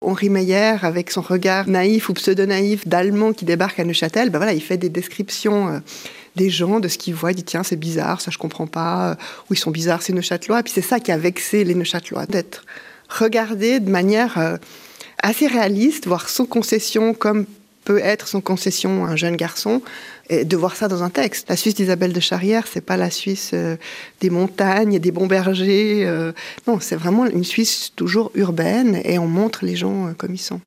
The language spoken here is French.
Henri Meyer, avec son regard naïf ou pseudo-naïf d'Allemand qui débarque à Neuchâtel, il fait des descriptions des gens, de ce qu'ils voient. Il dit tiens, c'est bizarre, ça je comprends pas. Ou ils sont bizarres, ces Neuchâtelois. Et puis c'est ça qui a vexé les Neuchâtelois, d'être regardés de manière assez réaliste, voire sans concession, comme peut être sans concession un jeune garçon, et de voir ça dans un texte. La Suisse d'Isabelle de Charrière, c'est pas la Suisse des montagnes et des bons bergers. Non, c'est vraiment une Suisse toujours urbaine, et on montre les gens comme ils sont.